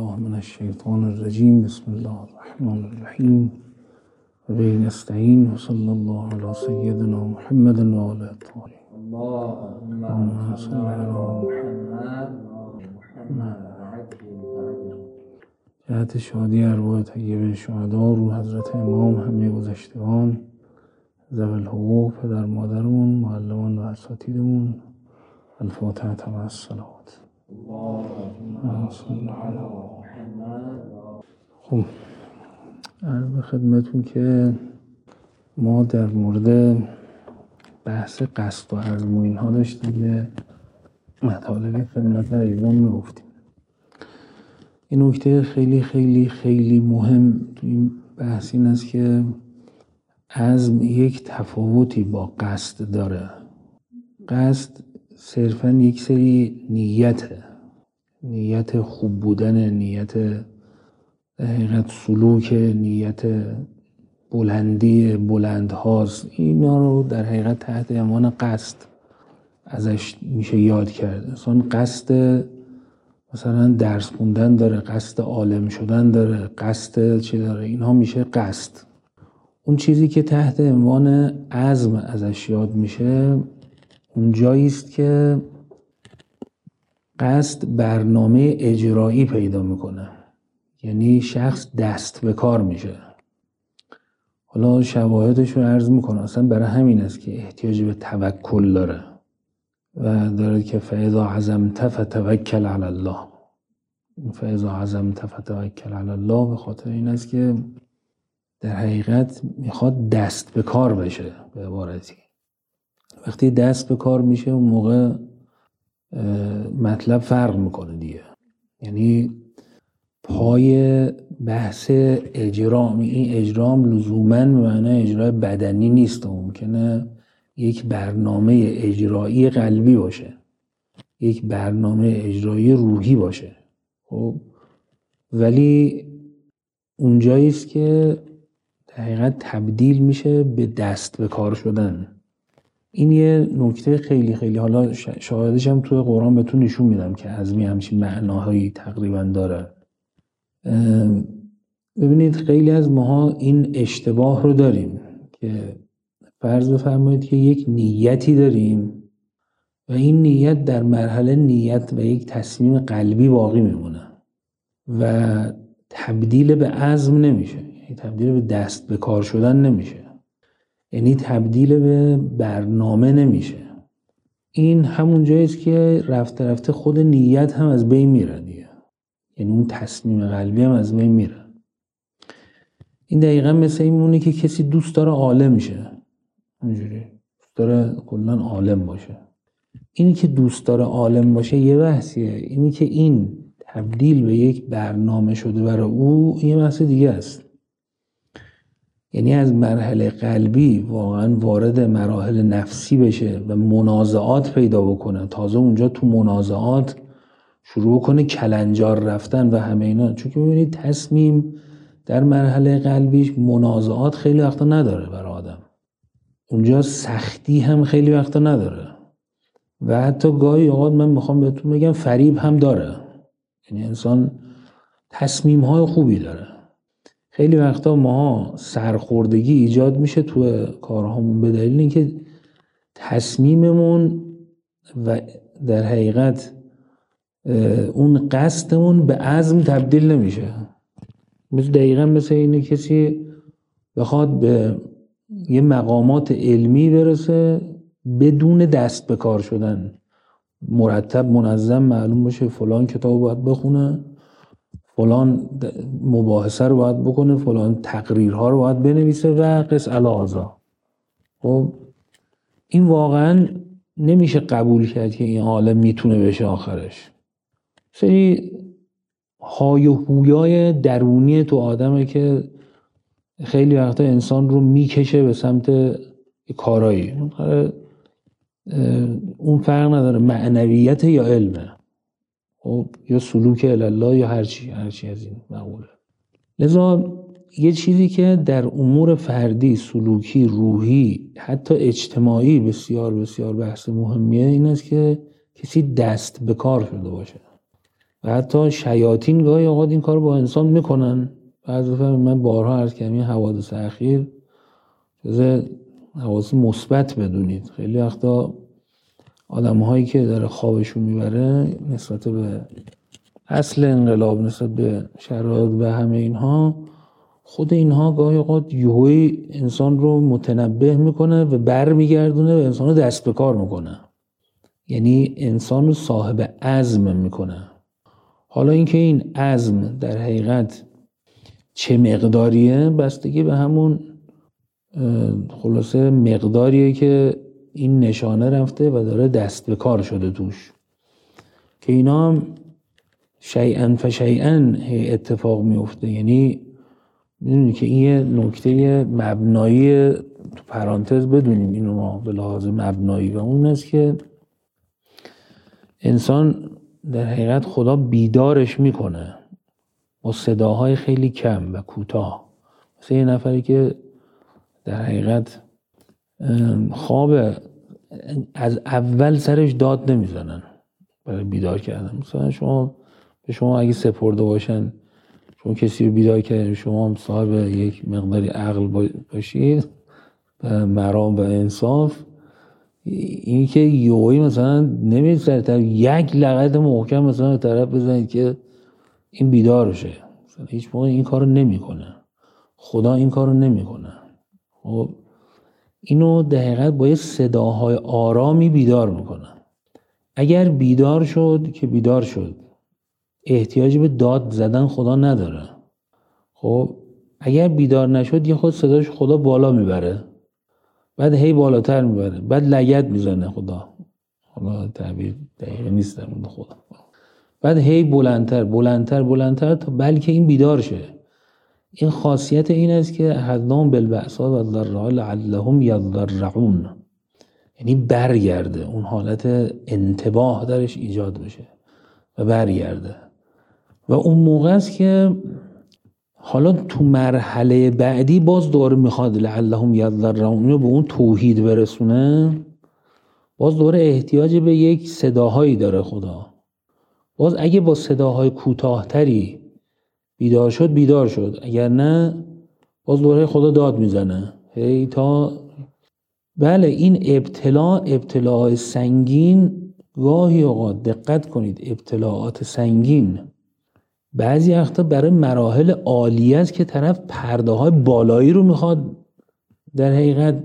بالله من الشیطان الرجیم. بسم الله الرحمن الرحیم و به نستعین و صلی الله علی سیدنا محمد و آله الطاهرین. اللهم صل علی محمد. جهت شادی ارواح طیبه شهدا، رو حضرت امام، همه گذشتگان، ذوی الحقوق، پدر مادرمون، معلمان و اساتیدمون. الفاتحه مع الصلوات. خب، عرض به خدمتون که ما در مورد بحث قصد و عزم و اینها داشتیم، یه مطالبی خدمت عزیزان میگفتیم. این نکته خیلی خیلی خیلی مهم تو این بحث این است که عزم یک تفاوتی با قصد داره. قصد صرفاً یک سری نیته، نیت خوب بودن، نیت در حقیقت سلوک، نیت بلندی بلندهاست. اینا رو در حقیقت تحت عنوان قصد ازش میشه یاد کرد. مثلا قصد مثلا درس خوندن داره، قصد عالم شدن داره، قصد چی داره، اینها میشه قصد. اون چیزی که تحت عنوان عزم ازش یاد میشه اون جایی است که قصد برنامه اجرایی پیدا میکنه، یعنی شخص دست به کار میشه. حالا شواهدش رو عرض میکنه. اصلا برای همین است که احتیاج به توکل داره و داره که فاذا عزمت فتوکل علی الله. فاذا عزمت فتوکل علی الله به خاطر این است که در حقیقت میخواد دست به کار بشه. به عبارتی وقتی دست به کار میشه اون موقع مطلب فرق میکنه دیگه. یعنی پای بحث اجرام، این اجرام لزوماً به معنای اجرای بدنی نیست، ممکنه یک برنامه اجرایی قلبی باشه، یک برنامه اجرایی روحی باشه. خب ولی اونجایی است که در حقیقت تبدیل میشه به دست به کار شدن. این یه نکته خیلی خیلی، حالا شاهدش هم توی قرآن بهتون نشون میدم که عزمی همچین معناهایی تقریبا داره. ببینید خیلی از ماها این اشتباه رو داریم که فرض بفرمایید که یک نیتی داریم و این نیت در مرحله نیت و یک تصمیم قلبی باقی میمونه و تبدیل به عزم نمیشه، یعنی تبدیل به دست به کار شدن نمیشه، یعنی تبدیل به برنامه نمیشه. این همون جاییست که رفته رفته خود نیت هم از بین میره دیگه، یعنی اون تصمیم قلبی هم از بین میره. این دقیقا مثل این مونه که کسی دوست داره عالم شه، اونجوری دوست داره کلاً عالم باشه. اینی که دوست داره عالم باشه یه بحثیه، اینی که این تبدیل به یک برنامه شده برای او یه بحث دیگه است. یعنی از مرحله قلبی واقعا وارد مراحل نفسی بشه و منازعات پیدا بکنه، تازه اونجا تو منازعات شروع کنه کلنجار رفتن و همه اینا. چون که ببینید تصمیم در مرحله قلبیش منازعات خیلی وقتا نداره برای آدم، اونجا سختی هم خیلی وقتا نداره و حتی گاهی اوقات من میخوام بهتون بگم فریب هم داره. یعنی انسان تصمیم های خوبی داره. خیلی وقتا ما سرخوردگی ایجاد میشه تو کارهامون به دلیل اینکه تصمیممون و در حقیقت اون قصدمون به عزم تبدیل نمیشه. دقیقا مثل اینه کسی بخواد به یه مقامات علمی برسه بدون دست به کار شدن، مرتب منظم معلوم باشه فلان کتاب باید بخونه، فلان مباحثه رو باید بکنه، فلان تقریرها رو باید بنویسه و قس الهذا. خب این واقعا نمیشه قبول کرد که این عالم میتونه بشه آخرش. سری های و هویای درونی تو آدمه که خیلی وقتا انسان رو میکشه به سمت کارایی. اون فرق نداره معنویت یا علمه، خب یا سلوک الله یا هرچی از این مقوله. لذا یه چیزی که در امور فردی، سلوکی، روحی، حتی اجتماعی بسیار بسیار بحث مهمیه این است که کسی دست به کار شده باشه. و حتی شیاطین گاهی اوقات این کار با انسان میکنن. بعضی وقتا من بارها عرض کردم این حوادث اخیر جز حوادث مثبت بدونید. خیلی وقتا آدم‌هایی که داره خوابشون میبره نسبت به اصل انقلاب، نسبت به شرایط و همه اینها، خود اینها گاهی اوقات یهویی انسان رو متنبه میکنه و برمیگردونه و انسان رو دست به کار میکنه. یعنی انسان رو صاحب عزم میکنه. حالا اینکه این عزم در حقیقت چه مقداریه بستگی به همون خلاصه مقداریه که این نشانه رفته و داره دست به کار شده توش، که اینا هم شیئا فشیئا اتفاق میفته. یعنی میدونی که این یه نکته مبنایی تو پرانتز بدونیم اینو ما به لحاظ مبنایی، و اون است که انسان در حقیقت خدا بیدارش میکنه با صداهای خیلی کم و کوتاه. مثل یه نفری که در حقیقت خواب از اول سرش داد نمیزنن برای بیدار کردن. مثلا به شما اگه سپرده باشن، چون کسی رو بیدار کردن، شما هم صاحب یک مقداری عقل باشید و مرام و انصاف، این که یوهی مثلا نمید سر طرف یک لغت محکم مثلا طرف بزنید که این بیدار شه، مثلا هیچ موقع این کارو نمیکنه. خدا این کارو نمیکنه. خب اینو در حقیقت با یه صداهای آرامی بیدار میکنه. اگر بیدار شد که بیدار شد، احتیاجی به داد زدن خدا نداره. خب اگر بیدار نشد یه خود صداش خدا بالا میبره، بعد هی بالاتر میبره، بعد لگد میزنه خدا، حالا تعبیر دقیق نیست در مورد خدا، بعد هی بلندتر بلندتر بلندتر تا بلکه این بیدار شه. این خاصیت این است که اخذناهم بالبأساء والضراء لعلهم یضرعون، یعنی برگرده، اون حالت انتباه درش ایجاد بشه و برگرده. و اون موقع است که حالا تو مرحله بعدی باز دوباره میخواد لعلهم یضرعون رو به اون توحید برسونه. باز دوباره احتیاج به یک صداهایی داره خدا. باز اگه با صداهای کوتاه‌تری بیدار شد بیدار شد، اگر نه باز دوباره خدا داد میزنه هی تا بله. این ابتلاء سنگین، گاهی اوقات دقت کنید ابتلاعات سنگین بعضی وقتا برای مراحل عالی است که طرف پرده های بالایی رو میخواد در حقیقت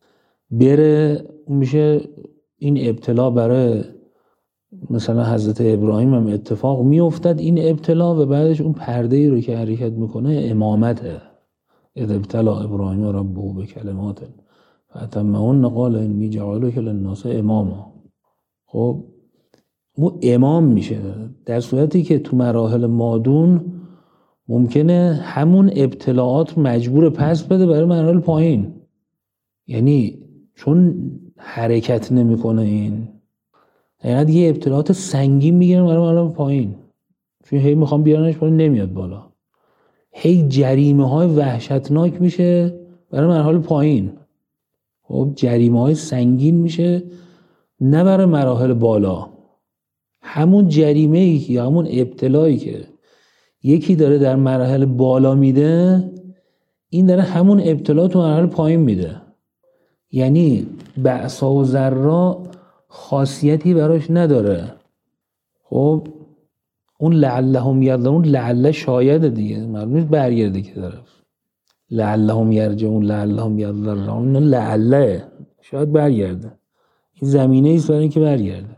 بره. میشه این ابتلا برای مثلا حضرت ابراهیم هم اتفاق میافتد این ابتلا، و بعدش اون پرده ای رو که حرکت میکنه امامته. اذ ابتلا ابراهیم ربه بکلمات فاتمهن قال انی جعلک للناس اماما. خب او امام میشه، در صورتی که تو مراحل مادون ممکنه همون ابتلاعات مجبور پس بده برای مراحل پایین. یعنی چون حرکت نمیکنه این حقیقت یه ابتلاعات سنگین میگیرن برای مراحل پایین، چون هی میخوام بیارنش بالا نمیاد بالا، هی جریمه های وحشتناک میشه برای مراحل پایین. خب جریمه های سنگین میشه نه برای مراحل بالا. همون جریمه‌ای یا همون ابتلایی که یکی داره در مراحل بالا میده، این داره همون ابتلا تو مراحل پایین میده. یعنی بأسا و ضرا خاصیتی براش نداره. خب اون لعلهم یضرعون لعل شاید دیگه معلوم نیست برگرده که طرف لعلهم یرجعون لعلهم یضرعون لعله شاید برگرده. این زمینه ایست برای اینکه برگرده.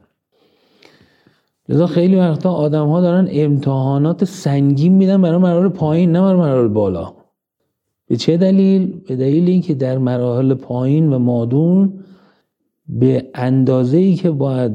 لذا خیلی وقتا آدم ها دارن امتحانات سنگین میدن برای مراحل پایین نه برای مراحل بالا. به چه دلیل؟ به دلیل اینکه در مراحل پایین و مادون به اندازه‌ای که باید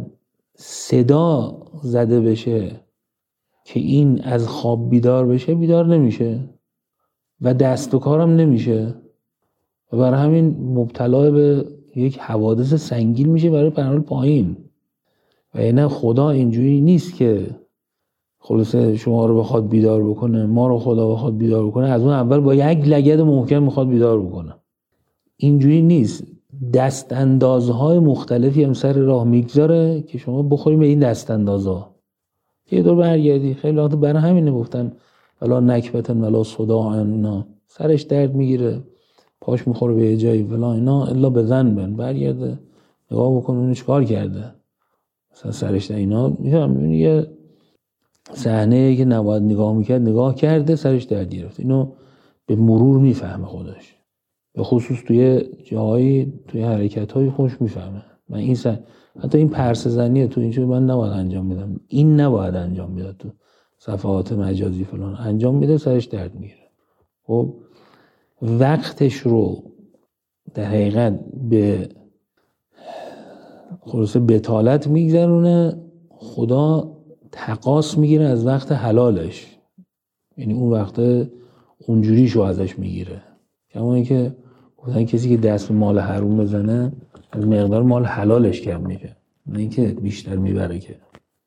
صدا زده بشه که این از خواب بیدار بشه بیدار نمیشه و دست و کارم نمیشه و برای همین مبتلا به یک حوادث سنگین میشه برای مراحل پایین. و اینه خدا اینجوری نیست که خلاصه شما رو بخواد بیدار بکنه، ما رو خدا بخواد بیدار بکنه از اون اول با یک لگد محکم میخواد بیدار بکنه. اینجوری نیست. دست اندازهای مختلفی هم سر راه میگذاره که شما بخوریم به این دست اندازها. یه دور برگردی. خیلی وقت برای همینه گفتن ولا نکبتن ولا صداع، اینا سرش درد میگیره، پاش میخوره به جایی ولا اینا، الا به ذنب، برگرده نگاه بکن اون چیکار کرده، مثلا سرش در اینا میفهم. یه صحنه که نباید نگاه میکرد نگاه کرده، سرش درد گرفت. اینو به مرور میفهمه خودش، به خصوص توی جاهای، توی حرکت‌های خوش میفهمه. من این حتی این پرسه زنیه تو اینجا من نباید انجام میدم، این نباید انجام میداد، تو صفحات مجازی فلان انجام میده، سرش درد میگیره. خب وقتش رو در حقیقت به خلاصه بتالت میگذرونه، خدا تقاص میگیره از وقت حلالش، یعنی اون وقت اونجوریشو ازش میگیره. کما اینکه گفتن کسی که دست به مال حروم بزنه از مقدار مال حلالش کم میشه، نه اینکه بیشتر میبره. که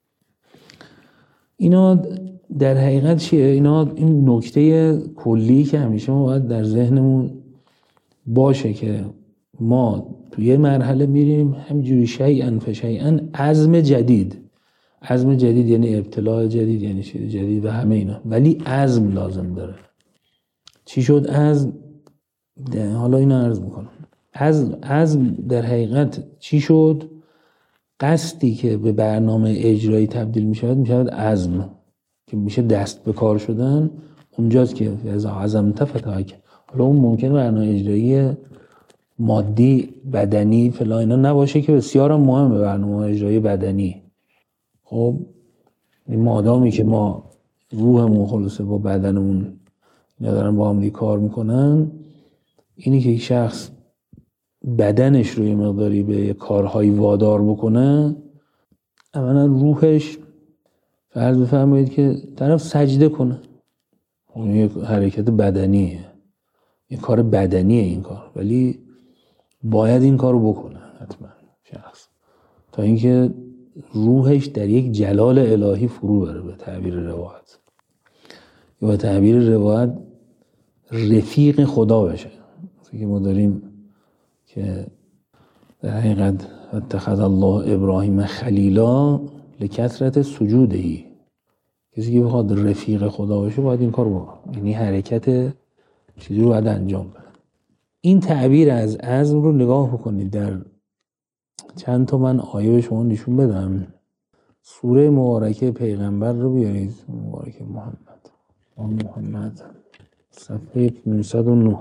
اینا در حقیقت چیه؟ اینا این نکته کلی که همیشه ما باید در ذهنمون باشه که ما توی مرحله میریم همینجوری شیئا فشیئا، عزم جدید یعنی ابتلاع جدید، یعنی چیز جدید و همه اینا، ولی عزم لازم داره. چی شد عزم؟ حالا اینو عرض میکنم. عزم در حقیقت چی شد؟ قصدی که به برنامه اجرایی تبدیل میشود عزم، که میشه دست به کار شدن. اونجاست که از عزم تفتاک. حالا اون ممکنه برنامه اجرایی مادی بدنی فلان اینا نباشه که بسیار مهمه، برنامه اجرایی بدنی. خب این مادامی که ما روحمون خلاصه با بدنمون ندارن با هم کار میکنن، اینی که یک شخص بدنش رو یه مقداری به کارهای وادار بکنه، اولا روحش فرض بفرمایید که طرف سجده کنه، اون یک حرکت بدنیه، یک کار بدنیه این کار، ولی باید این کار رو بکنه حتما شخص، تا اینکه روحش در یک جلال الهی فرو بره. به تعبیر روایت یا به تعبیر روایت رفیق خدا بشه. که ما داریم که در حقیقت اتخذ الله ابراهیم خلیلا لکثرت سجودهی، کسی که بخواد رفیق خدا باشه باید این کار بکنه، یعنی حرکت چیزی رو باید انجام بده. این تعبیر از عزم رو نگاه بکنید. در چند تا من آیه به شما نشون بدم. سوره مبارکه پیغمبر رو بیارید، مبارکه محمد صفحه 509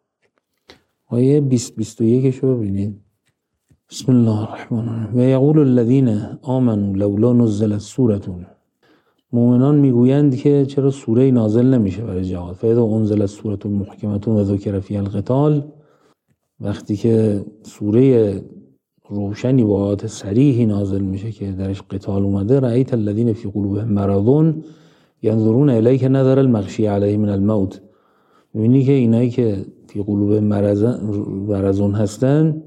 آیه 20-21 رو ببینید. بسم الله الرحمن الرحیم. و یقول الذین آمنوا لولا نزلت سوره، مؤمنان میگویند که چرا سوره نازل نمیشه برای جهاد. فاذا انزلت سوره محکمه و ذکر فیها القتال، وقتی که سوره روشنی با آیات صریحی نازل میشه که درش قتال اومده، رأیت الذین فی قلوبهم مرض ینظرون الیک نظر المغشی علیه من الموت، میبینی که اینایی که فی قلوب مرضون هستن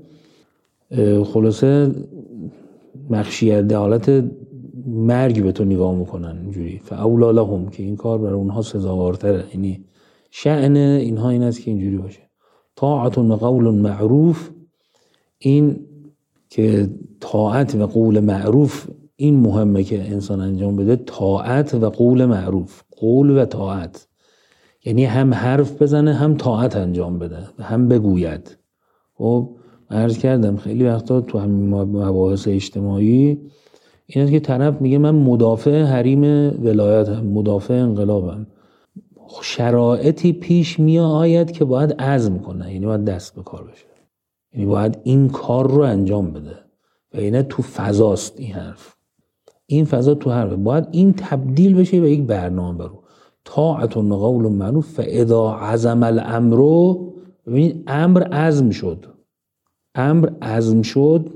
خلاصه مغشیه، در حالت مرگ به تو نگاه میکنن اینجوری. فاولا لهم، که این کار برای اونها سزاوارتره، یعنی شأن اینها این است که اینجوری باشه. طاعت و قول معروف، این که طاعت و قول معروف این مهمه که انسان انجام بده. طاعت و قول معروف، قول و طاعت، یعنی هم حرف بزنه هم طاعت انجام بده هم بگوید. خب عرض کردم خیلی وقتا تو همین مباحث اجتماعی اینه که طرف میگه من مدافع حریم ولایتم، مدافع انقلابم، شرایطی پیش میآید که باید عزم کنه، یعنی باید دست به کار بشه، یعنی باید این کار رو انجام بده و اینه تو فضاست. این حرف، این فضا تو حرف باید این تبدیل بشه به یک برنامه برو. طاعت و قول معروف فاذا عزم الامر، ببینید امر عزم شد، امر عزم شد،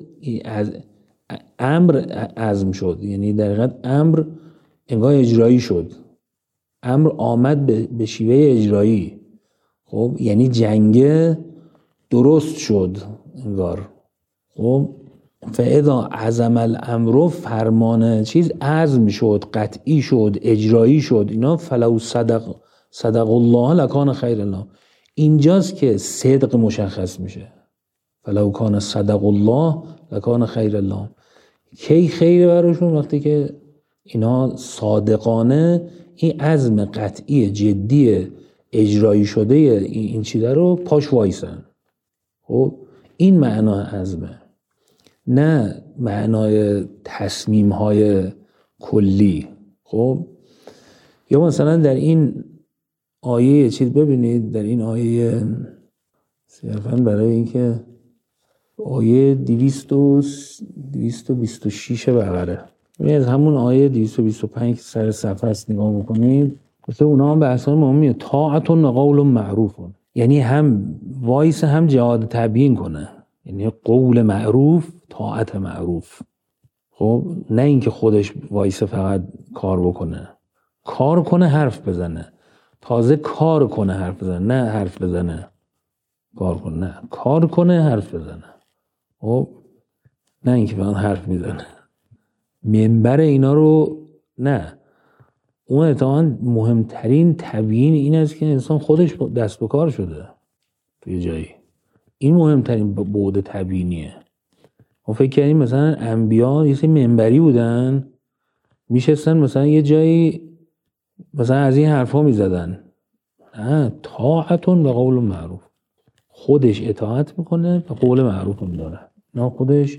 امر عزم شد، یعنی در حقیقت امر انگار اجرایی شد، امر آمد به شیوه اجرایی. خب یعنی جنگ درست شد انگار. خب فاذا عزم الامر، فرمان چیز عزم شد، قطعی شد، اجرایی شد. اینا فلو صدق الله لکان خیر الله، اینجاست که صدق مشخص میشه. فلو کان صدق الله لکان خیر الله. کی خیره براشون؟ وقتی که اینا صادقانه این عزم قطعی جدی اجرایی شده این چیزا رو پاش وایسن. خب این معنای عزمه، نه معنای تصمیم های کلی. خب یا مثلا در این آیه چیز ببینید، در این آیه صرفاً برای اینکه آیه 226 بقره، از همون آیه 225 که سر صفحه است نگاه بکنید، مثل اونا هم بحثای مهمیه. طاعت و قول معروف، یعنی هم وایس هم جهاد تبیین کنه، یعنی قول معروف طاعت معروف. خب نه اینکه خودش وایس فقط کار بکنه، کار کنه حرف بزنه، تازه کار کنه حرف بزنه، نه حرف بزنه کار کنه، نه کار کنه حرف بزنه. خب نه اینکه فقط حرف میزنه. منبر اینا رو نه، اون اتفاقا مهمترین تبیین این است که انسان خودش دست به کار شده توی جایی. این مهمترین بعد تبیینیه. ما فکر کردیم مثلا انبیا یه سری منبری بودن، میشستن مثلا یه جایی مثلا از این حرفا میزدن. نه، طاعتون و قول معروف، خودش اطاعت میکنه و قول معروف هم داره. نه خودش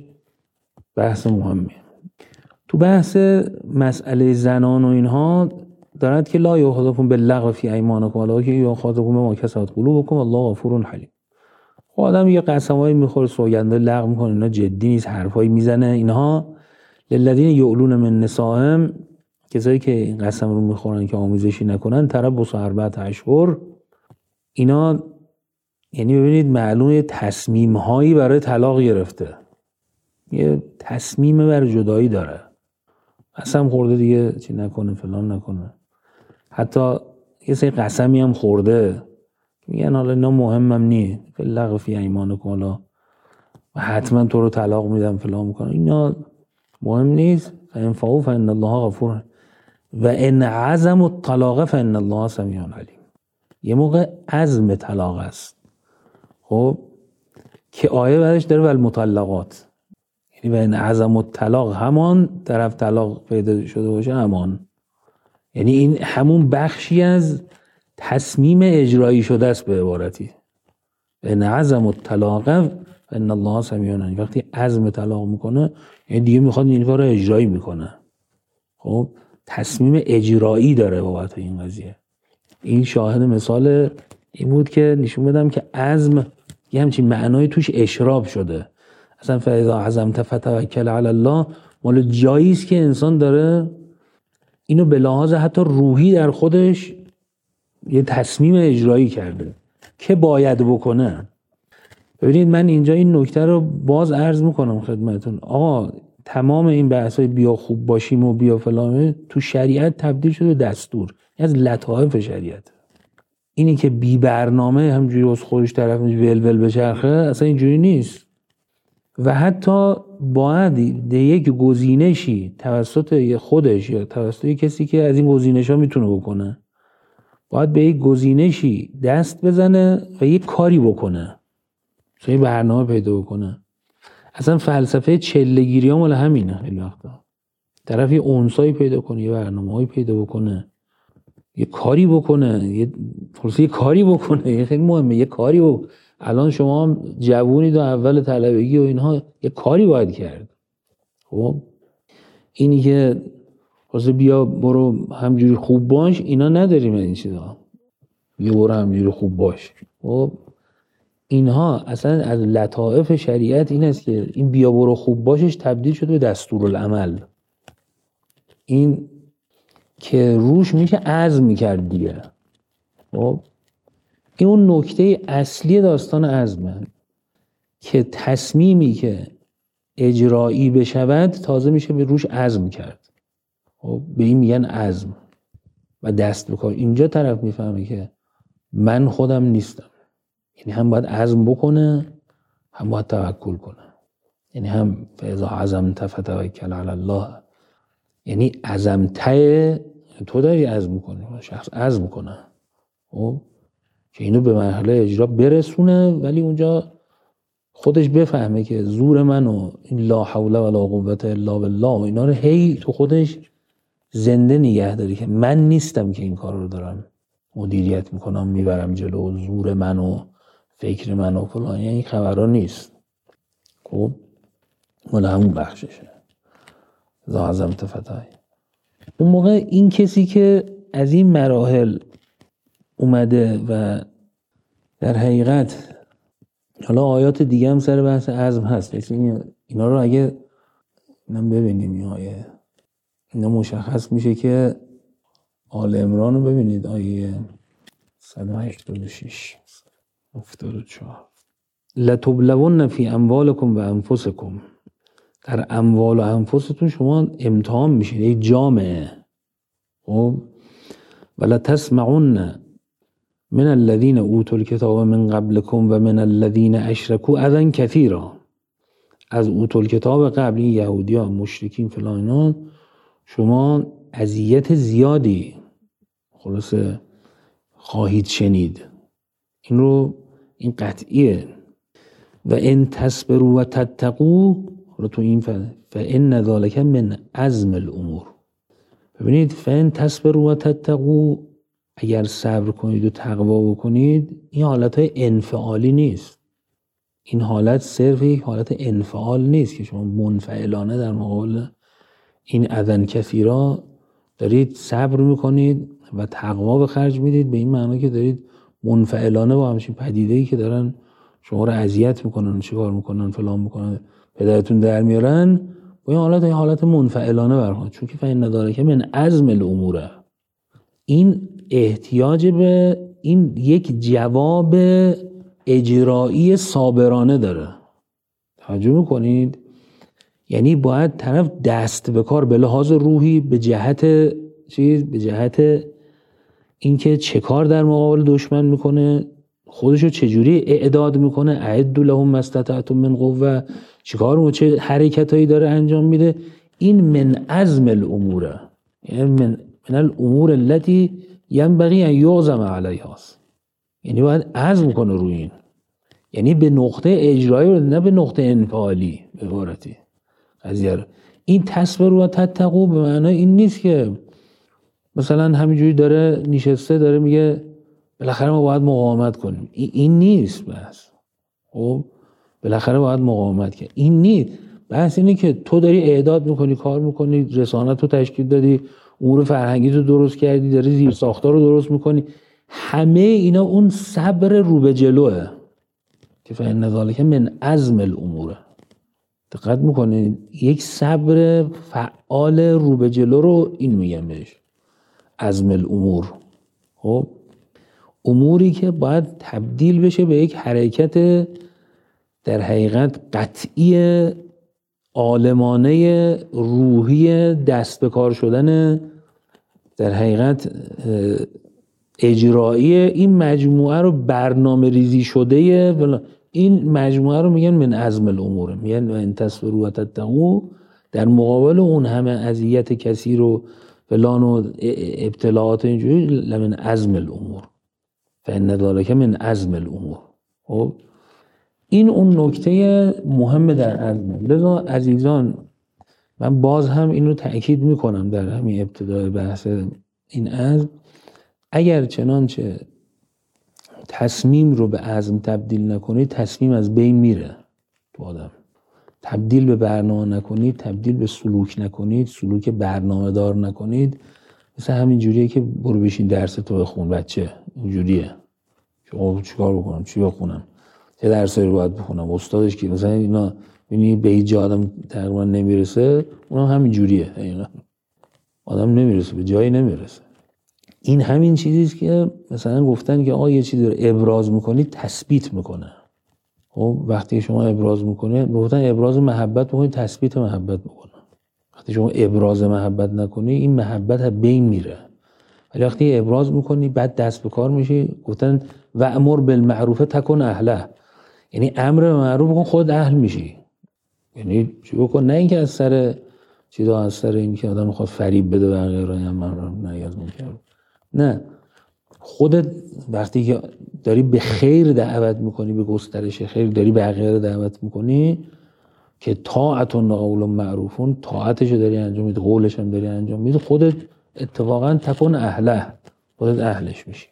بحث مهمیه. تو بحث مسئله زنان و اینها دارد که لا یؤاخذکم باللغو فی ایمانکم ولکن یؤاخذکم بما کسبت قلوبکم والله غفور حلیم. آدم یه قسمایی میخوره، سوگنده لغو میکنه، اینا جدی نیست، حرفایی میزنه. اینها للذین یؤلون من نسائهم، کسایی که این قسم رو میخورن که آمیزشی نکنن، تربص 4 اشهر. اینا یعنی ببینید معلومه تصمیم هایی برای طلاق گرفته، یه تصمیم برای جدایی داره، قسم خورده دیگه چی نکنه فلان نکنه، حتی یه سری قسمی هم خورده میگن حالا اینا مهمم نی، لغو فی ایمانکم حالا حتما تو رو طلاق میدم فلان میکنم، اینا مهم نیست. فان فعوا فان الله غفور و ان عزم الطلاق فان الله سمیع علیم. یه موقع عزم طلاق است، خب که آیه بعدش داره والمطلقات، یعنی و ان عزم الطلاق، همان طرف طلاق پیدا شده باشه همان، یعنی این همون بخشی از تصمیم اجرایی شده است به عبارتی. ان عزم الطلاق ان الله سمیع علیم. وقتی عزم طلاق میکنه یعنی دیگه میخواد این کار رو اجرایی میکنه. خب تصمیم اجرایی داره بابت این قضیه. این شاهد مثال این بود که نشون بدم که عزم یه همچین معنای توش اشراب شده. اصلا فاذا عزمت فتوکل علی الله مال جایی است که انسان داره اینو به لحاظ حتی روحی در خودش یه تصمیم اجرایی کرده که باید بکنه. ببینید من اینجا این نکته رو باز عرض میکنم خدمتون. آقا تمام این بحثای بیا خوب باشیم و بیا فلانه تو شریعت تبدیل شده دستور، از لطائف شریعت. اینی که بی برنامه همجوری از خودش طرف ول بچرخه اصلا اینجوری نیست. و حتی باید یک گزینشی توسط خودش یا توسط کسی که از این گزینش‌ها میتونه بکنه، باید به یک گزینشی دست بزنه و یک کاری بکنه، یه برنامه پیدا بکنه. اصلا فلسفه چله‌گیری ها مال همینه. خیلی وقتا طرف یه اونسایی پیدا کنه، یه برنامه‌ای پیدا بکنه، یه کاری بکنه، یه کاری بکنه. یه خیلی مهمه یه کاری الان شما هم جوونید و اول طلبگی و اینها، یه کاری باید کرد. خب اینی که واسه بیا برو همجوری خوب باش، اینا نداریم این چیزا. بیا برو همجوری خوب باش. خب اینها اصلا از لطائف شریعت این است که این بیا برو خوب باشش تبدیل شده به دستورالعمل. این که روش میشه عزم میکرد دیگه. خب این اون نکته اصلی داستان عزمه که تصمیمی که اجرایی بشود تازه میشه به روش عزم کرد. خب به این میگن عزم و دست به کار. اینجا طرف میفهمه که من خودم نیستم، یعنی هم باید عزم بکنه هم باید توکل کنه. یعنی هم فاذا عزمت فتوکل علی الله، یعنی عزمته تو داری عزم کنی، شخص عزم کنه خب که اینو به مرحله اجرا برسونه، ولی اونجا خودش بفهمه که زور من و این لا حول ولا قوت الا بالله و اینا رو هی تو خودش زنده نگه داری که من نیستم که این کار رو دارم مدیریت میکنم میبرم جلو، زور من و فکر من و فلان، یعنی این خبرها نیست. خب مال همون بخششه ذا عظمت فتای. اون موقع این کسی که از این مراحل اومده و در حقیقت حالا آیات دیگه هم سر بحث عزم هست، اینا رو اگه اینم ببینیم اینا مشخص میشه که آل عمران رو ببینید آیه 186 74 لتبلون فی اموالکم و انفسکم، در اموال و انفستون شما امتحان میشید، یک جامعه. خب ولا تسمعون من الذين اوتوا الكتاب من قبلكم و من الذين اشركوا اذى كثيرا، از اوتوا الکتاب قبل این یهودیان مشرکین فلان شما اذیت زیادی خلاصه خواهید شنید. این قطعیه. و ان تصبروا و تتقوا، حالا تو این فان ذلک من عزم الامور. ببینید فان تصبروا و تتقوا، اگر صبر کنید و تقوا بکنید، این حالتهای انفعالی نیست. این حالت صرف یک حالت انفعال نیست که شما منفعلانه در مقابل این اذن کثیرا دارید صبر میکنید و تقوا به خرج میدید، به این معنی که دارید منفعلانه با همچین پدیده‌ای که دارن شما رو اذیت میکنن، چیکار میکنن، فلان میکنن، پدرتون در میارن، با این حالت منفعلانه برخورد. چون که فإن ذلک من عزم الامور، این احتیاج به این یک جواب اجرایی صابرانه داره. توجه میکنید؟ یعنی باید طرف دست به کار به لحاظ روحی به جهت به جهت اینکه چه کار در مقابل دشمن میکنه، خودشو چجوری اعداد میکنه، اعدوا لهم ما استطعتم من قوه، چیکار و چه حرکتایی داره انجام میده. این من عزم الامور، یعنی من الامور التي ينبغي ان يعزم عليها، یعنی باید عزم کنه روی این، یعنی به نقطه اجرایی، نه به نقطه انفعالی. به عبارتی قضیه این تصبر و تتقوا به معنای این نیست که مثلا همینجوری داره نشسته داره میگه بالاخره ما باید مقاومت کنیم. این نیست بس. خب بالاخره باید مقاومت کنیم، این نیست. بحث اینه که تو داری اعداد میکنی، کار میکنی، رسانت رو تشکیل دادی، امور فرهنگی رو درست کردی، داری زیر ساختار رو درست میکنی، همه اینا اون صبر رو به جلوه که فإن ذلک من عزم الامور. دقت میکنید؟ یک صبر فعال رو به جلو رو این میگن بهش عزم الامور. خب اموری که باید تبدیل بشه به یک حرکت در حقیقت قطعی عالمانه روحی دست به کار شدن در حقیقت اجرایی این مجموعه رو برنامه ریزی شده. این مجموعه رو میگن من عزم الامور، میگن ان تصبروا و تتقوا، در مقابل اون همه اذیت کثیر و فلان و ابتلاعات اینجوری لمن عزم الامور، فإن ذلک من عزم الامور. خب این اون نکته مهم در عزم. لذا عزیزان من باز هم این رو تأکید میکنم در همین ابتدای بحث این عزم، اگر چنانچه تصمیم رو به عزم تبدیل نکنید، تصمیم از بین میره تو آدم. تبدیل به برنامه نکنید، تبدیل به سلوک نکنید، سلوک برنامه دار نکنید، مثل همین جوریه که برو بشین درس تو بخون بچه، اینجوریه. چیکار بکنم، چی بخونم، چه درسی رو باید بخونم، استادش کی، مثلا اینا ببینی به هیچ جا آدم تقریبا نمیرسه، اونم همین جوریه. آدم نمیرسه، به جایی نمیرسه. این همین چیزیست که مثلا گفتن که آقا یه چیزی رو ابراز میکنی تثبیت میکنه. خب وقتی شما ابراز میکنه، گفتن ابراز محبت بکنی تثبیت محبت بکنه. وقتی شما ابراز محبت نکنی، این محبت از بین میره. ولی وقتی ابراز میکنی بعد دست به کار میشی، گفتن و امر بالمعروف تکن اهله، یعنی امر به معروف بکن خود اهل میشی. یعنی چی بکن؟ نه اینکه از سر چیزا، از سر اینکه آدم میخواد فریب بده و غیره، نه، خودت وقتی که داری به خیر دعوت میکنی، به گسترش خیر داری به غیره دعوت میکنی، که طاعت و قول معروفون، طاعتشو داری انجام میدی، قولش هم داری انجام میدی، خودت اتفاقا تکون اهله، خودت اهلش میشی.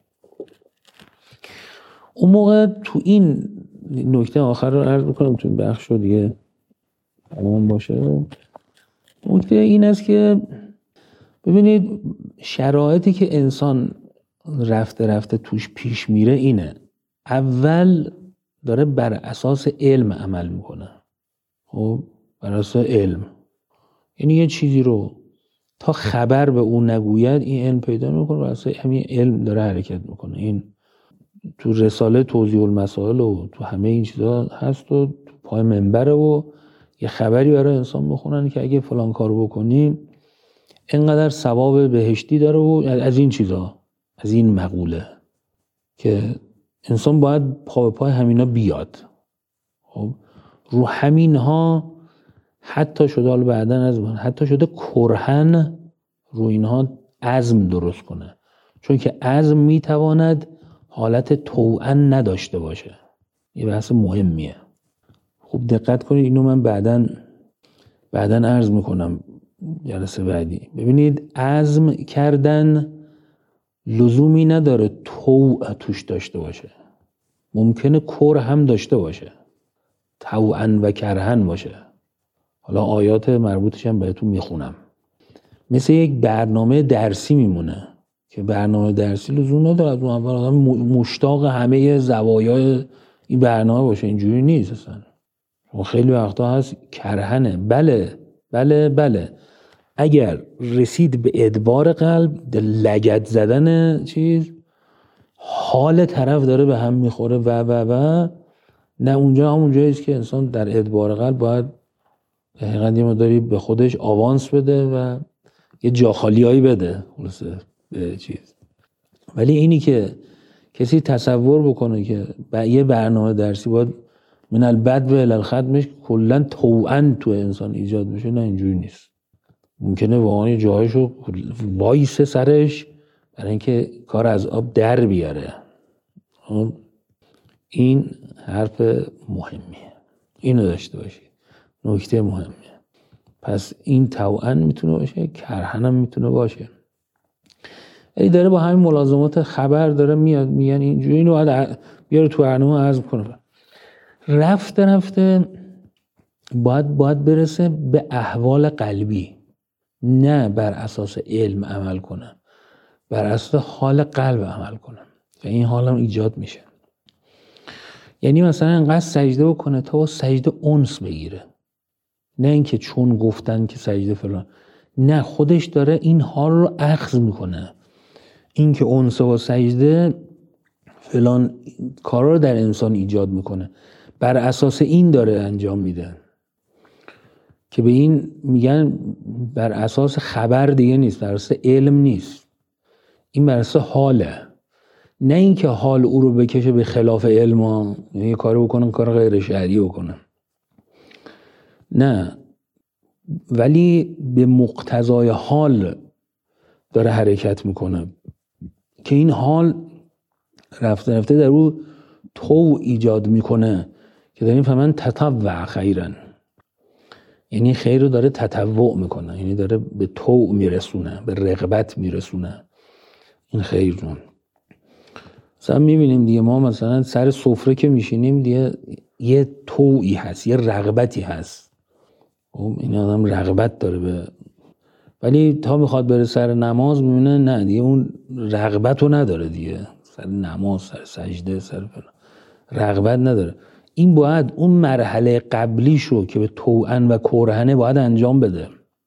اون موقع تو این نکته آخر رو عرض بکنم تو این بخش رو دیگه تمام باشه. نکته این است که ببینید شرایطی که انسان رفته رفته توش پیش میره اینه: اول داره بر اساس علم عمل میکنه. خب بر اساس علم یعنی یه چیزی رو تا خبر به اون نگوید این علم پیدا میکنه، بر اساس همین علم داره حرکت میکنه. این تو رساله توضیح المسائل و تو همه این چیزا هست و تو پای منبره و یه خبری برای انسان بخونن که اگه فلان کارو بکنیم اینقدر ثواب بهشتی داره و از این چیزا، از این مقوله که انسان باید پا به پای همینا بیاد. خب رو همینها حتی شده، حالا بعدن از من حتی شده کرهن رو اینها عزم درست کنه، چون که عزم میتواند حالت طوعا نداشته باشه. یه بحث مهمیه، خوب دقت کنید، اینو من بعدن عرض میکنم جلسه بعدی. ببینید عزم کردن لزومی نداره طوع توش داشته باشه، ممکنه کره هم داشته باشه، طوعا و کرهن باشه. حالا آیات مربوطش هم بهتون میخونم. مثل یک برنامه درسی میمونه که برنامه درسی لزوم نداره از اون اول آدم مشتاق همه زوایای این برنامه باشه، اینجوری نیست اصلا. خیلی وقتا هست کرهنه. بله اگر رسید به ادبار قلب، لگد زدن چیز، حال طرف داره به هم میخوره و نه، اونجا همون جاییست که انسان در ادبار قلب باید حقیقت یه مداری به خودش آوانس بده و یه جاخالیایی بده خلاصه به چیز. ولی اینی که کسی تصور بکنه که یه برنامه درسی باید من البدو الی الختمش کلا طوعا تو انسان ایجاد بشه، نه اینجوری نیست. ممکنه واقعا یه جایشو وایسه سرش برای اینکه کار از آب در بیاره. این حرف مهمیه، اینو داشته باشی، نکته مهمیه. پس این طوعا میتونه باشه، کرهن هم میتونه باشه. ای داره با همین ملازمات خبر داره میاد، میگن اینجوری، اینو باید بیاره تو برنامه عرض کنه. رفته باید برسه به احوال قلبی، نه بر اساس علم عمل کنه، بر اساس حال قلب عمل کنه و این حال هم ایجاد میشه. یعنی مثلا انقدر سجده بکنه تا سجده انس بگیره، نه اینکه چون گفتن که سجده فلان، نه، خودش داره این حال رو اخذ میکنه. این که انس و سجده فلان کارا رو در انسان ایجاد میکنه، بر اساس این داره انجام میده، که به این میگن بر اساس خبر دیگه نیست، بر اساس علم نیست، این بر اساس حاله. نه اینکه حال او رو بکشه به خلاف علم، یعنی یه کاری بکنه کار غیر شرعی بکنه، نه، ولی به مقتضای حال داره حرکت میکنه که این حال رفته در او طوع ایجاد میکنه که داریم فهمن تطوع خیرن، یعنی خیر رو داره تطوع میکنه، یعنی داره به طوع میرسونه، به رغبت میرسونه این خیر رو. مثلا میبینیم دیگه، ما مثلا سر سفره که میشینیم دیگه یه طوعی هست، یه رغبتی هست، این آدم رغبت داره به، ولی تا میخواد بره سر نماز میبینه نه دیگه اون رغبت رو نداره دیگه، سر نماز، سر سجده، سر فلان رغبت نداره. این باید اون مرحله قبلیشو که به طوعن و کرهنه باید انجام بده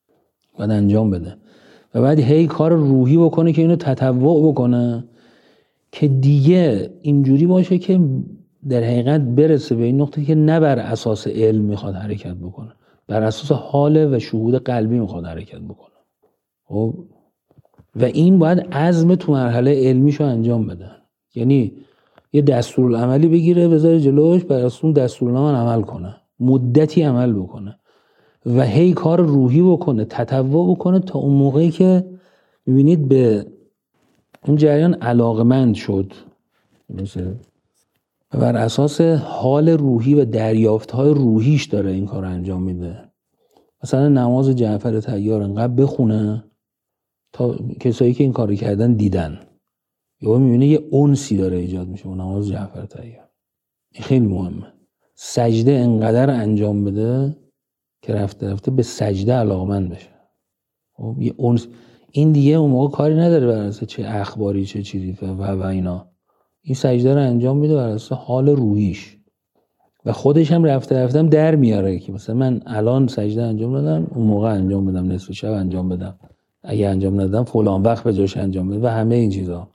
و بعد هی کار روحی بکنه که اینو تطوع بکنه که دیگه اینجوری باشه که در حقیقت برسه به این نقطه که نه بر اساس علم میخواد حرکت بکنه، بر اساس حال و شهود قلبی میخواد حرکت بکنه. خب و این باید عزم تو مرحله علمیشو انجام بده، یعنی یه دستورالعملی بگیره بذاره جلوش، بر اساس اون دستورالعمل عمل کنه، مدتی عمل بکنه و هی کار روحی بکنه، تطوع بکنه تا اون موقعی که میبینید به اون جریان علاقمند شد. مثل و بر اساس حال روحی و دریافت‌های روحیش داره این کار انجام میده. مثلا نماز جعفر طیار انقدر بخونه تا کسایی که این کارو کردن دیدن، یا میبینه یه انسی داره ایجاد میشه با نماز جعفر طیار. این خیلی مهمه. سجده انقدر انجام بده که رفته رفته به سجده علاقمند بشه. خب یه انس، این دیگه اون موقع کاری نداره بر اساس چه اخباری چه چیزی و اینا. این سجده رو انجام میده بر اساس حال روحیش و خودش هم رفته رفتم در میاره که مثلا من الان سجده انجام دادم، اون موقع انجام بدم، نصف شب انجام بدم، اگه انجام ندادم فلان وقت به جاش انجام بدم و همه این چیزا.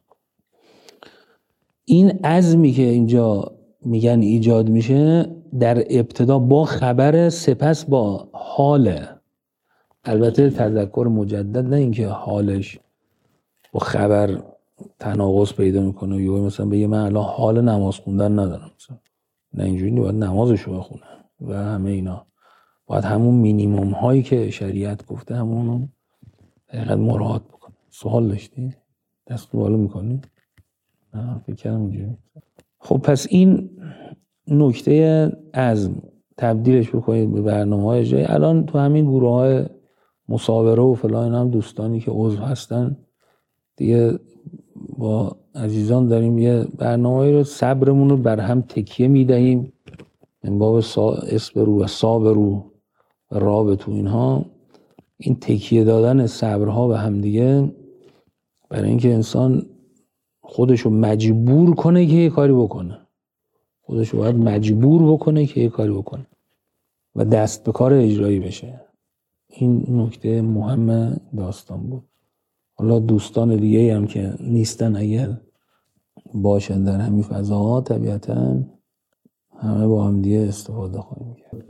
این عزمی که اینجا میگن ایجاد میشه در ابتدا با خبر، سپس با حاله. البته تذکر مجدد، نه اینکه حالش با خبر تناقض پیدا میکنه یا مثلا بگه من الان حال نماز خوندن ندارم مثلا. نه، اینجوری باید نمازشو بخونه و همه اینا. باید همون مینیموم هایی که شریعت گفته همونو دقیقاً مراعات بکنه. سوال داشتی؟ دست بالا میکنی؟ نه فکر کردم اینجوری. خب پس این نکته عزم تبدیلش بکنید به برنامه‌های جای. الان تو همین گروه‌های مصاوره و فلان هم دوستانی که عضو هستن دیگه با عزیزان داریم یه برنامه‌ای رو، صبرمون رو بر هم تکیه میدهیم من باب اصبروا و صابروا و رابطوا. اینها، این تکیه دادن صبرها به هم دیگه برای اینکه انسان خودشو مجبور کنه که یه کاری بکنه، خودشو باید مجبور بکنه که یه کاری بکنه و دست به کار اجرایی بشه. این نکته مهم داستان بود. حالا دوستان دیگه هم که نیستن اگر باشن در همین فضاها، طبیعتاً همه با هم دیگه استفاده خواهیم کرد.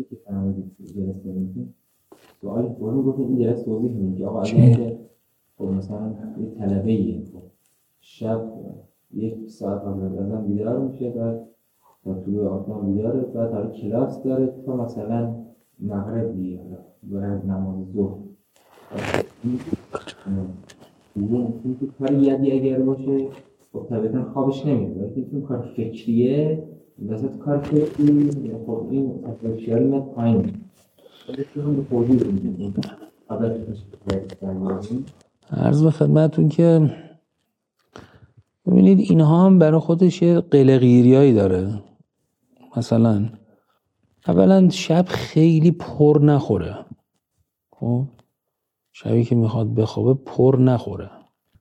سوال دومی گفتید این جلسه توضیح میدید که آقا اگه مثلا یه طلبه‌ای شب 1 ساعت قبل از اذان بیدار میشه، بعد تا طلوع آفتاب بیداره، بعد حالا کلاس داره تا مثلا مغرب دیگه برای نماز ظهر. این که کار یدی اگر باشه خب طبیعتا خوابش نمیاد، ولی این کار فکریه وسط کار فکری خب این افراشیاری میاد پایین. عرض به خدمتون که ببینید اینها هم برای خودش یه قلقیریایی داره. مثلا اولا شب خیلی پر نخوره. خب شبی که میخواد بخوابه پر نخوره،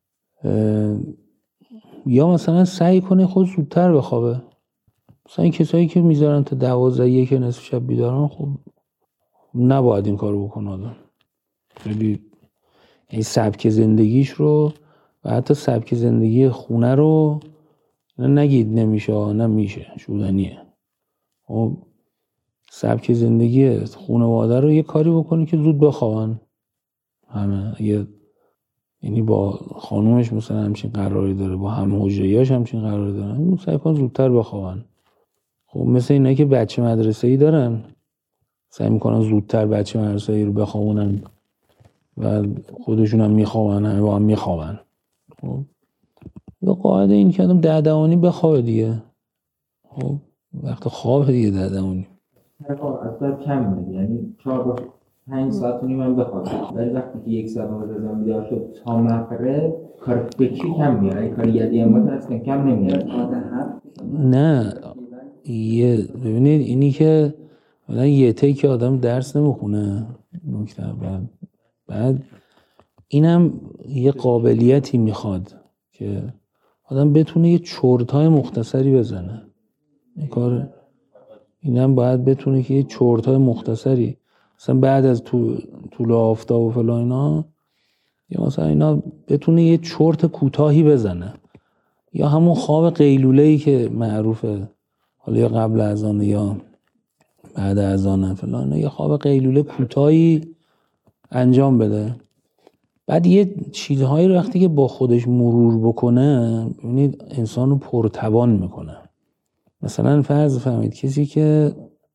یا مثلا سعی کنه خود زودتر بخوابه. مثلا این کسایی که میذارن تا 12 1 نصف شب بیدارن، خب نباید این کارو بکنه آدم. خیلی این سبک زندگیش رو و حتی سبک زندگی خونه رو نگید نمیشه، نمیشه، شدنیه. خب سبک زندگی خانواده رو یه کاری بکنی که زود بخوابن همه. یعنی با خانومش مثلا همچین قراری داره، با هم حجریاش همچین قراری دارن، سعی کن زودتر بخوابن. خب مثل اینا که بچه مدرسه‌ای دارن، سعی میکنن زودتر بچه مدرسه‌ای رو بخوابونن و خودشون هم میخوابن، همه با هم میخوابن. خب به قاعده این که آدم 10 بخوابه دیگه. خب وقت خواب دیگه 10 اصلا کم میاد، یعنی 4-5 ساعت و نیم هم بخوابم، ولی وقتی که 1 ساعت بعد از آن بیدار شد تا مغرب کار فکری کم میاد، یعنی کار یدی هم باید اصلا کم نمیاد. نه ببینید اینی که مثلا یه که آدم درس نمیخونه نکته اول، بعد اینم یه قابلیتی میخواد که آدم بتونه یه چرت‌های مختصری بزنه. این کار اینم باید بتونه که یه چرت‌های مختصری مثلا بعد از طول آفتاب و فلان اینا، یا مثلا اینا بتونه یه چرت کوتاهی بزنه، یا همون خواب قیلوله‌ای که معروفه، حالا یا قبل از آن یا بعد از آن فلان، یه خواب قیلوله کوتاهی انجام بده. بعد یه چیزهایی رو وقتی که با خودش مرور بکنه، ببینید انسان رو پرتوان میکنه. مثلا فرض فهمید کسی که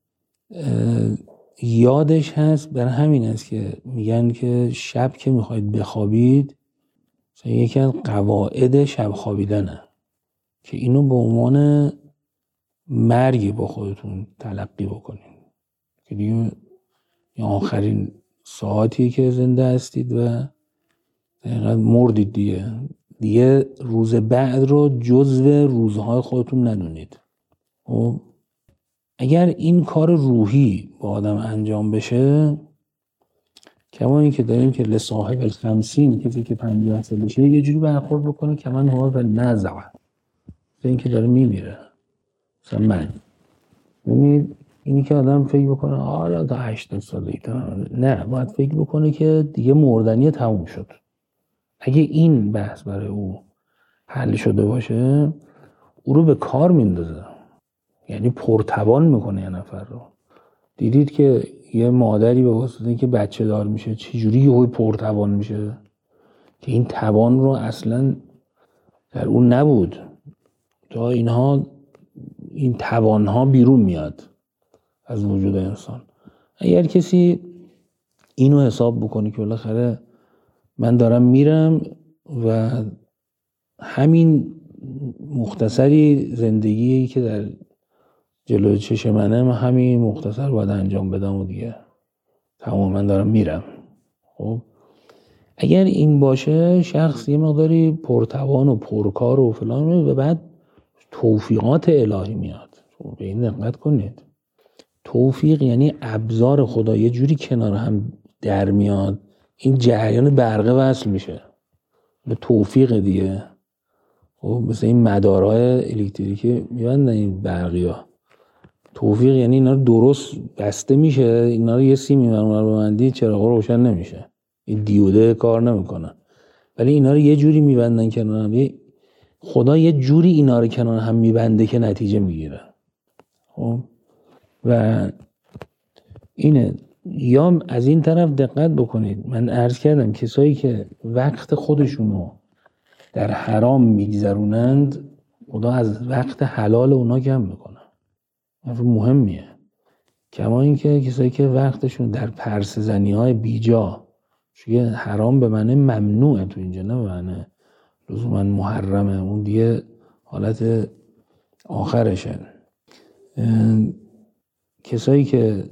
یادش هست، برای همین است که میگن که شب که میخواید بخوابید، یکی از قواعد شب خوابیدنه که اینو به عنوان مرگی با خودتون تلقی بکنید که دیگه این آخرین ساعتیه که زنده هستید و دقیقا مردید دیگه روز بعد رو جزو روزهای خودتون ندونید. و اگر این کار روحی با آدم انجام بشه، کما این که داریم که لصاحب الخمسین، کسی که 50 سالشه یه جوری برخورد بکنه که من هو نزع، این که داره میمیره. مثلا من اینی که آدم فکر بکنه حالا تا 80 سالگی، نه، باید فکر بکنه که دیگه مردنی تموم شد. اگه این بحث برای او حل شده باشه، او رو به کار میندازه، یعنی پرتوان میکنه یه نفر رو. دیدید که یه مادری به واسطه اینکه بچه دار میشه چجوری یهو پرتوان میشه که این توان رو اصلا در اون نبود، تا این توانها بیرون میاد از وجود انسان. اگر کسی اینو حساب بکنه که بالاخره من دارم میرم و همین مختصری زندگی که در جلوی چشم منه، همین مختصر باید انجام بدم و دیگه تمام، من دارم میرم. خب اگر این باشه، شخص یه مقداری پرتوان و پرکار و فلان، و بعد توفیقات الهی میاد. به این دقت کنید، توفیق یعنی ابزار خدا یه جوری کنار هم در میاد، این جریان برقه وصل میشه به توفیق دیگه. خب مثل این مدارهای الکتریکی میبندن این برقی ها. توفیق یعنی اینا رو درست بسته میشه، اینا رو یه سیم میبرن رو ببندی چراغ روشن نمیشه، این دیوده کار نمیکنه، ولی اینا رو یه جوری میبندن کنار هم، خدا یه جوری اینا رو کنار هم میبنده که نتیجه میگیره. خب و اینه. یا از این طرف دقت بکنید، من عرض کردم کسایی که وقت خودشونو در حرام میگذرونند، خدا از وقت حلال اونا کم میکنه. مهمیه. کما این که کسایی که وقتشون در پرسه زنی های بیجا، چون حرام به معنی ممنوعه تو اینجا، نه به معنی لزوما محرمه، اون دیگه حالت آخرشه. کسایی که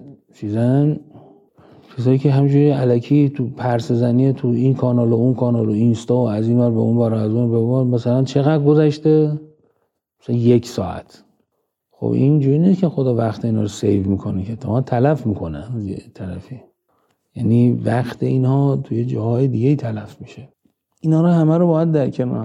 کسایی که همجوری الکی تو پرسه زنی، تو این کانال و اون کانال و اینستا و از این ور به اون ور، از اون به اون ور، مثلا چقدر گذشته؟ مثلا 1 ساعت. خب اینجوری نیست که خدا وقت اینا رو سیو میکنه، که تا تلف میکنه یه طرفی، یعنی وقت اینها توی جاهای دیگه تلف میشه. اینا رو همه رو باید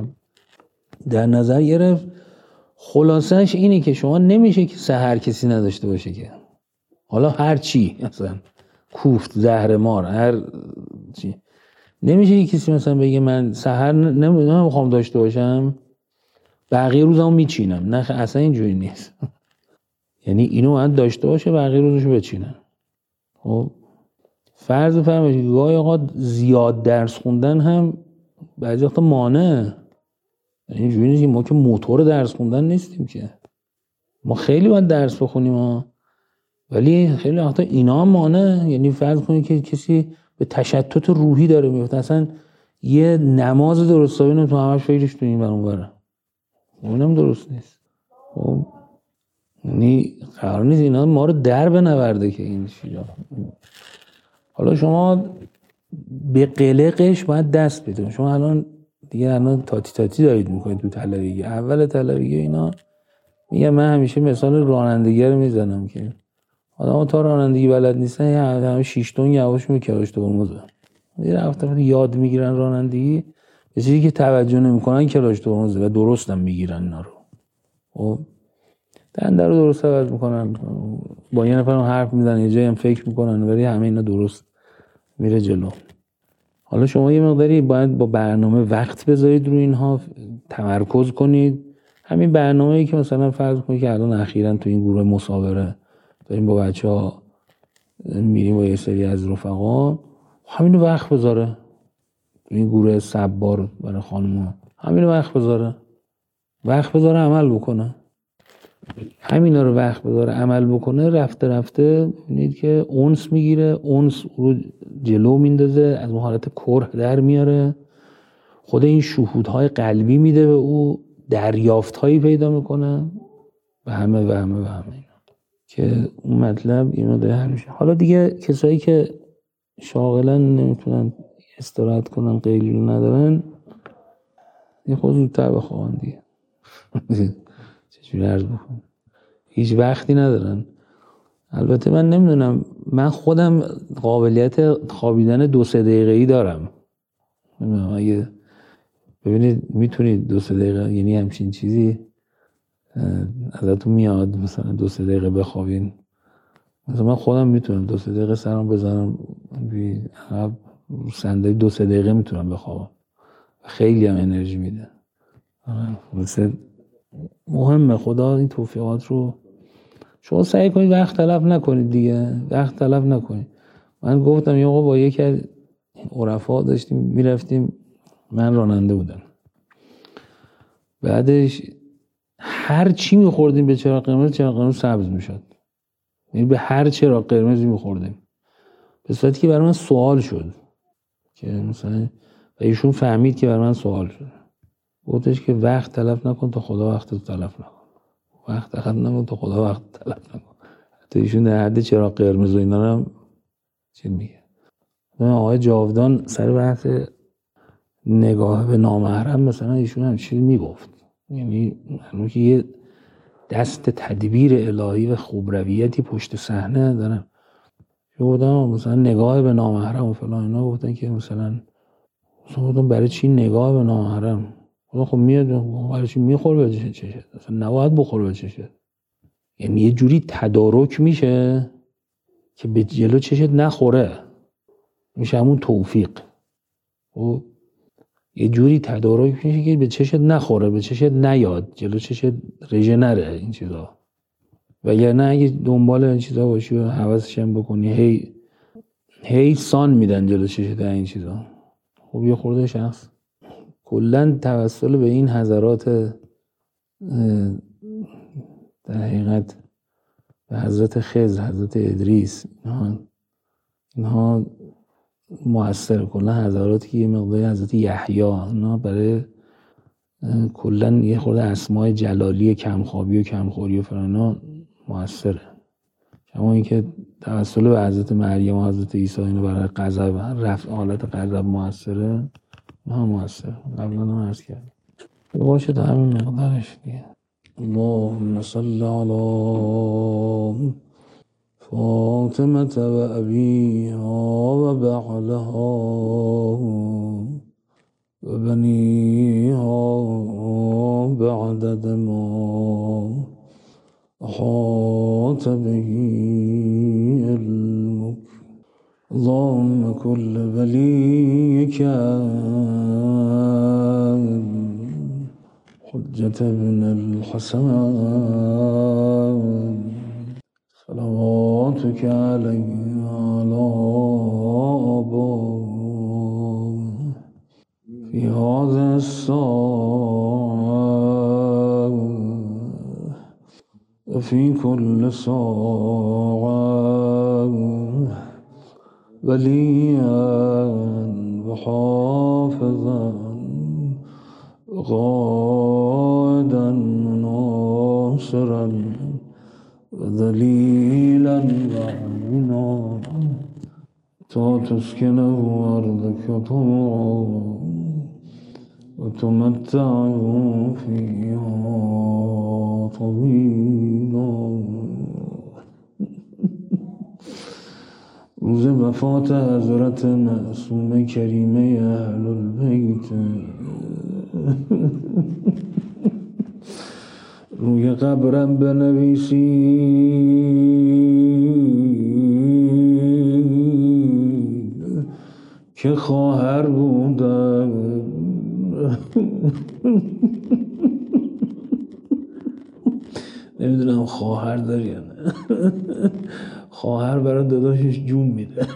در نظر گرفت. خلاصش اینه که شما نمیشه که سحر کسی نداشته باشه، که حالا هر چی، مثلا کوفت، زهر مار، هر چی، نمیشه که کسی مثلا بگه من سحر نمیخوام داشته باشم، بقیه روزمو میچینم. نه اصلا اینجوری نیست. یعنی اینو باید داشته باشه، بقیه روزشو بچینن. خب فرض بفرمایید که گاهی اوقات زیاد درس خوندن هم بعضی وقتا مانع. یعنی اینجوری نیست که ما که موتور درس خوندن نیستیم، که ما خیلی باید درس بخونیم ولی خیلی وقتا اینا هم مانع. یعنی فرض کنید که کسی به تشتت روحی داره میفته، اصلا یه نماز درست حسابی نمیتونه همش فکرش تو این برون بره، اونم درست نیست. خب یعنی قرار نیست اینا ما رو در بنورده که این چیزا. حالا شما به قلقش باید دست بدید. شما الان تاتی دارید میکنید تو طلبگی. اول طلبگی اینا میگم، من همیشه مثال رانندگی رو میزنم که آدم‌ها تا رانندگی بلد نیستن، همه 6 تن یواش میکردش تو برموزه. یه رفته یاد میگیرن رانندگی، به چیزی که توجه نمیکنن کلاش تو برموزه و درست هم میگیرن اینا رو. خب دنده رو درست عوض میکنن، با یه نفر حرف میزنن، یه جایی هم فکر میکنن، ولی همه اینا درست میره جلو. حالا شما یه مقداری باید با برنامه وقت بذارید روی اینها، تمرکز کنید. همین برنامه‌ای که مثلا فرض کنید که الان اخیراً تو این گروه مصاوره داریم با بچه‌ها میریم با یه سری از رفقا، همینو وقت بذاره. تو این گروه صبار برای خانم‌ها همینو وقت بذاره عمل بکنه. همینا رو وقت بذاره عمل بکنه، رفته رفته ببینید که اونس میگیره، اونس رو جلو میندازه، از اون حالت کره در میاره، خود این شهودهای قلبی میده به او، دریافتهایی پیدا میکنه، و همه که اون مطلب اینو ده همیشه. حالا دیگه کسایی که شاغلا نمیتونن استراحت کنن، قیلوله ندارن، یه خود زودتر بخوابن دیگه. چجوری عرض بکنم، هیچ وقتی ندارن. البته من نمیدونم، من خودم قابلیت خوابیدن 2-3 دقیقه‌ای دارم. نمیدونم اگه ببینید میتونید 2-3 دقیقه، یعنی همچین چیزی ازتون میاد مثلا 2-3 دقیقه بخوابین. مثلا من خودم میتونم 2-3 دقیقه سرم بزنم عقب رو صندلی، 2-3 دقیقه میتونم بخوابم، خیلی هم انرژی میده. مثلا مهمه خدا این توفیقات رو شما سعی کنید وقت تلف نکنید دیگه، وقت تلف نکنید. من گفتم یه آقا با یکی از عرفا داشتیم میرفتیم، من راننده بودم، بعدش هر چی میخوردیم به چراغ قرمز سبز میشد، یعنی به هر چراغ قرمزی میخوردیم، به صورتی که برای من سوال شد که مثلا، و ایشون فهمید که برای من سوال شد، گفتش که وقت تلف نکن تا خدا وقت رو تلف نکن، وقت تلف نکن تا خدا وقت تلف نکن. حتی ایشون در حد چراغ قرمز و اینا هم چی میگه. آقای جاودان سر بحث نگاه به نامحرم مثلا ایشون هم چیزی میگفت، یعنی همون که یه دست تدبیر الهی و خوبرویتی پشت صحنه دارن. گفتم مثلا نگاه به نامحرم و فلان اینا، گفتن که مثلا گفتم برای چی نگاه به نامحرم؟ خب میاد برای چی میخور به چشت؟ اصلا نباید بخور به چشت. یعنی یه جوری تدارک میشه که به جلو چشت نخوره، میشه همون توفیق. و یه جوری تدارک میشه که به چشت نخوره، به چشت نیاد، جلو چشت رژه نره این چیزا. وگرنه اگه دنبال این چیزا باشی و حواسش هم بکنی، هی سان میدن جلو چشت این چیزا. خب یه خورده شخص کلن توسل به این حضرات در حقیقت به حضرت خضر، حضرت ادریس، اینها مؤثر، کلن حضراتی که یه مقداری حضرت یحیی، اینا برای کلن یه خورده اسماء جلالی کمخوابی و کمخوری و فلانا مؤثره. کما اینکه توسل به حضرت مریم و حضرت عیسی اینو برای غضب، رفع حالت غضب مؤثره، نه مؤثر. قبلا هم عرض کردم باشه تا همین مقدارش دیگه. اللهم صل علی فاطمة و ابیها و بعلها و بنیها بعدد ما احاط به علمك. اللهم كل وليك حجة بن الحسن صلواتك عليه وعلى آبائه في هذا الساعة وفي كل ساعة وليا وحافظا وقائدا وناصرا وذليلا وعينا تا تسكنه أرضك طوعا وتمتعه فيها طويلا. روز وفات حضرت معصوم کریمه اهل البیت روی قبرم بنویسید که خواهر بودم. نمیدونم خواهر داری یا نه. خواهر برای داداشش جون میده.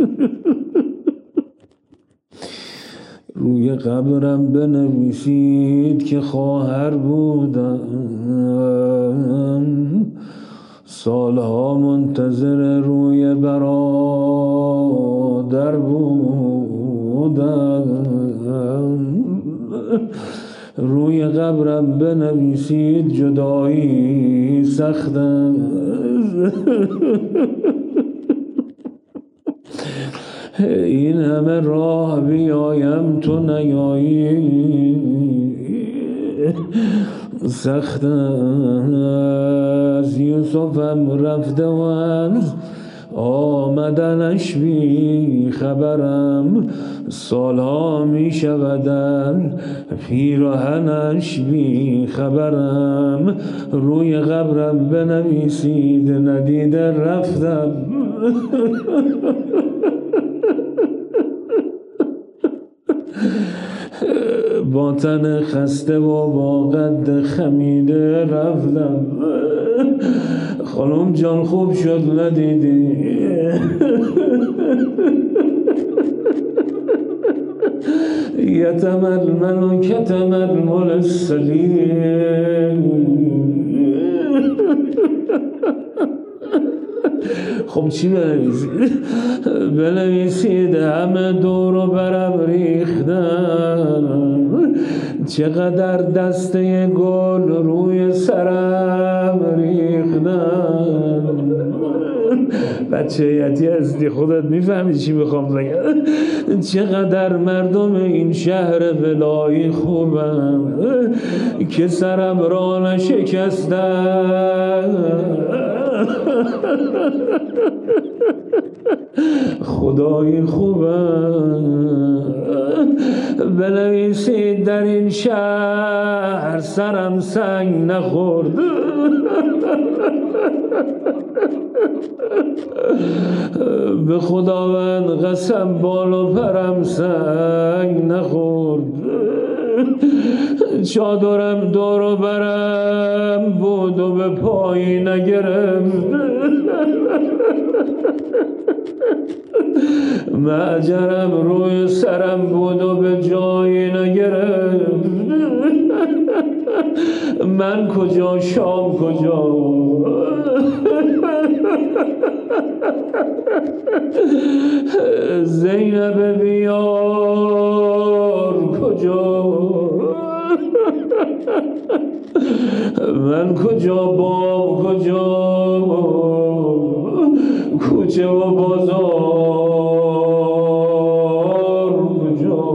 روی قبرم بنویسید که خواهر بودم، سالها منتظر روی برادر بودم. روی قبرم بنویسید جدایی سختم. این همه راه بیایم تو نیایی سخت است. یوسفم رفته و از آمدنش بی خبرم، سالها می شود در پیراهنش بی خبرم. روی قبرم بنویسید ندیده رفتم. با تن خسته و با قد خمیده رفتم. خانم جان خوب شد ندیدی؟ یتم المل و کتم المل السلیم. خب چی بنویسید؟ بنویسید همه دور و برم ریختن، چقدر دسته گل روی سرم ریختن. بچه یتی هستی خودت میفهمی چی میخوام بگم. چقدر مردم این شهر ولایی خوبم که سرم را نشکستن. خدای خوبم. بنویسید در این شهر سرم سنگ نخورد، به خداوند قسم بال و پرم سنگ نخورد. چادرم دور و برم بود و به پایی نگرفت، معجرم روی سرم بود و به جایی نگرفت. من کجا شام کجا؟ زینب بیار کجا؟ من کجا بام کجا؟ کوچه و بازار کجا؟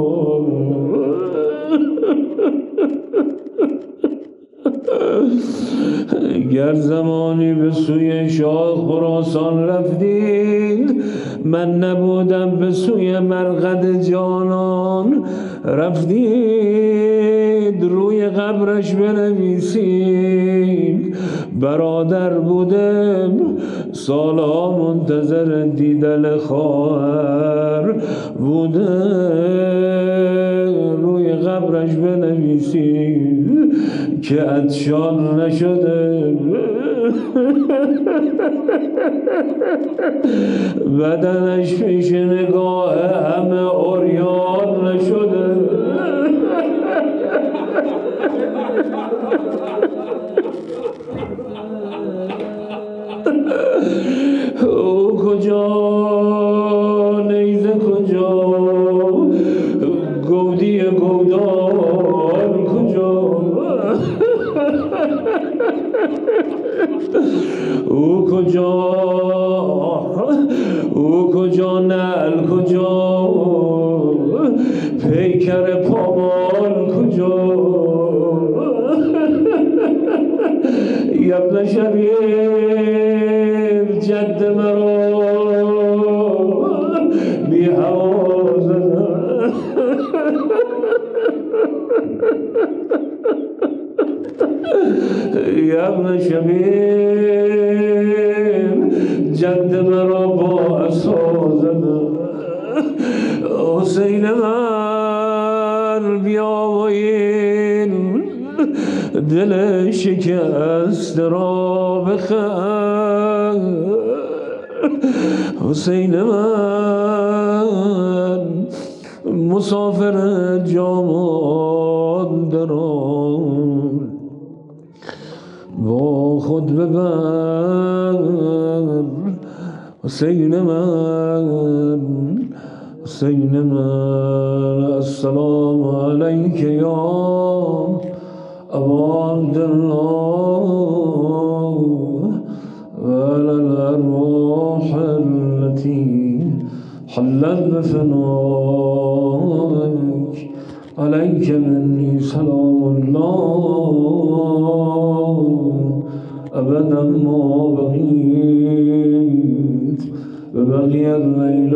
گر زمانی به سوی شاه خراسان رفتید، من نبودم به سوی مرقد جانان رفتید. روی قبرش بنویسید برادر بودم، سالها منتظر دیدن خواهر بودم. روی قبرش بنویسید که عطشان نشده، بدنش پیش نگاه همه عریان نشده. او کجا نیزه کجا؟ گودی گودان کجا؟ او کجا؟ او کجا نعل کجا؟ پیکر پامال کجا؟ یبن شبیب جد مرا بی حواز یبن شبیب جد مرا با اسازن. حسین من بیا و این دل شکست را بخر. حسین من مسافر جامان دران، با خود ببر. حسین من حسین من السلام علیک یا أبا عبد الله وعلى الأرواح التي حلت بفنائك عليك مني سلام الله أبدا ما بقيت وبقي الليل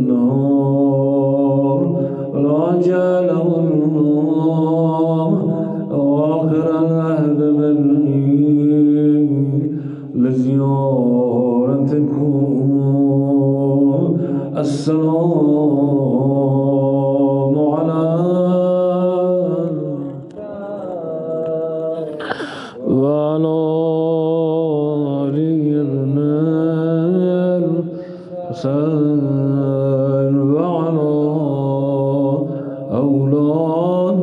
والنهار ولا جاله الله آخر العهد مني لزيارتكم السلام على وعلى الحسين وعلى أولاد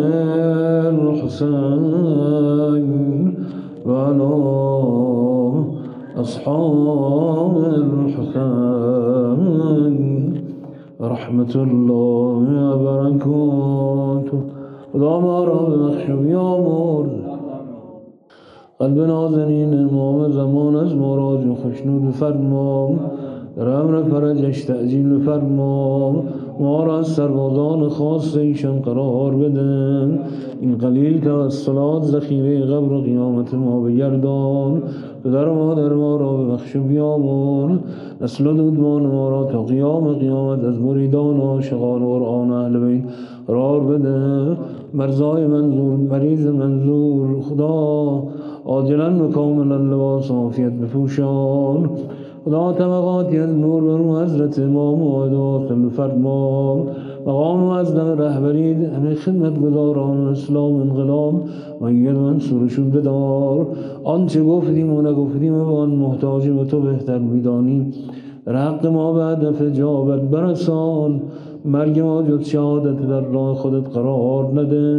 الحسين وعلى أصحاب الحسين رحمة الله وبركاته. خدا ما را ببخش و بیامرز. قلب نازنین امام زمان از ما راضی خوشنود فرما، در امر فرجش تعجیل فرما، ما را از سربازان خاص ایشان قرار بدن. این قلیل توسلات ذخیره قبر و قیامت ما بگردان. پدر و مادر ما را ببخش و بیامرز. نسل و دودمان ما را تا قیام قیامت از مریدان و عاشقان قرآن و اهل بیت قرار بده. مرزای منظور، مریض منظور، خدا عاجلا و کاملا لباس عافیت بپوشان. خدا طبقاتی از نور بر حضرت امام موعد واصل فرما. مقام معظم رهبری همه خدمت گزاران اسلام انقلاب مؤید منصورشون بدار. آنچه گفتیم و نگفتیم و آن محتاجیم و تو بهتر میدانی. در حق ما به هدف اجابت برسان. مرگ ما جز شهادت در راه خودت قرار نده.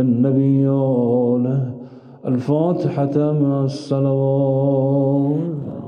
بالنبی آله الفاتحة مع الصلوات.